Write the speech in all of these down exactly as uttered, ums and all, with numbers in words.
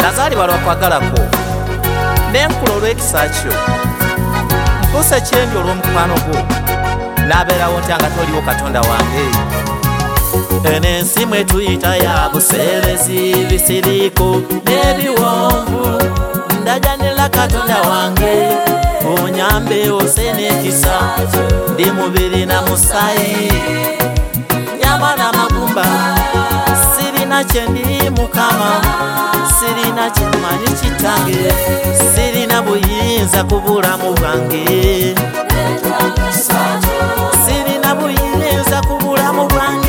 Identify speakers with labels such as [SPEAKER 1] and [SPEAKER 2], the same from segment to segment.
[SPEAKER 1] nazaalibwa lwakwagalako n'enkula olw'ekisa kyo mpuusa ekyendi olw'omukwano gwo n'abeerawo ntya nga toliwo katonda wange. Eno ensi mwe tuyita ya buseerezi bisiriiko n'ebiwonvu ndajanira katonda wange onyambe ose n'ekisa ndi mubiri na musaayi nyama n'amagumba sirina kyendi mukama sirina kyemmanyi kitange sirina buyinza ku bulamu bwange sirina buyinza ku bulamu bwange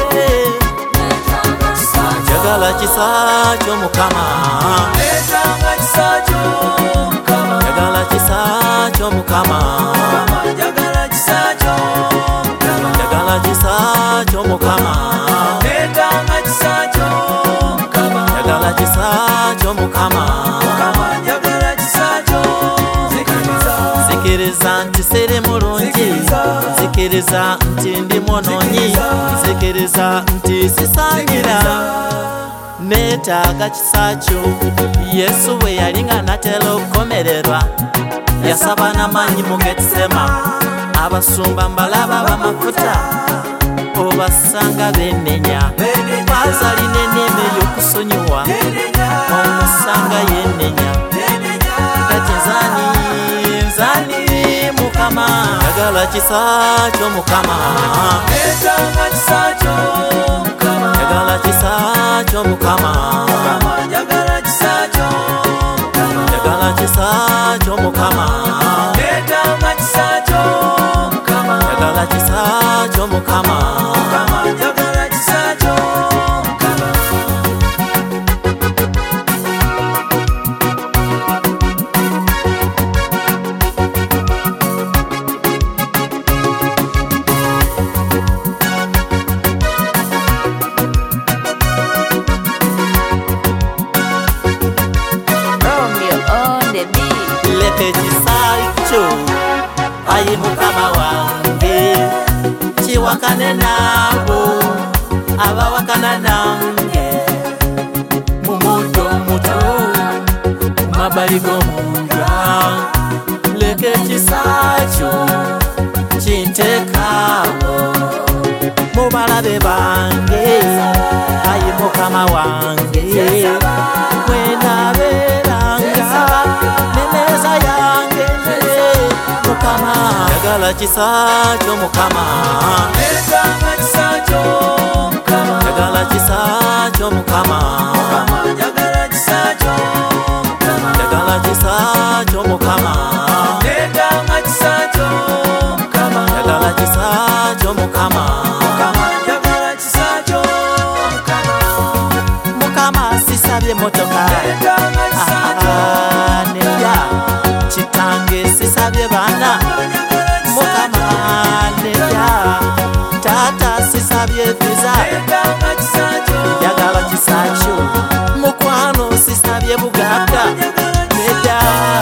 [SPEAKER 1] njagala kisa ky'omukama njagala kisa ky'omukama njagala kisa ky'omukama njagala kisa ky'omukama njagala kisa ky'omukama njagala kisa ky'omukama nzikiriza nti siri mulungi nzikiriza nti ndi mwonoonyi nzikiriza nti sisaanira neetaaga kisa kyo. Yesu bwe yali nga natera okukomererwa yasaba n'amaanyi mu Getesema abasumba mbalaba b'amafuta obasanga bennenya bazalina enneeme y'okusonyiwa omusanga yennenya kati nzani nzani mukama njagala kisa ky'omukama njagala kisa ky'omukama njagala kisa ky'omukama njagala kisa ky'omukama njagala kisa ky'omukama njagala kisa ky'omukama njagala kisa ky'omukama njagala kisa ky'omukama. Leka ekisa kyo ayi mukama wange kiwakane naabo abawakana nange mu muto muto mabbali g'omunda leka ekisa kyo kinteekaawo mu balabe bange ayi mukama wange wenaabeeranga neneeza yange mukama njagala kisa ky'omukama njagala kisa ky'omukama njagala kisa ky'omukama njagala kisa ky'omukama njagala kisa ky'omukama njagala kisa ky'omukama njagala kisa ky'omukama njagala kisa ky'omukama mukama sisabye motoka neya kitange sisabye baana mukama neya taata sisabye viza njagala kisa kyo mukwano sisabye bugagga nedda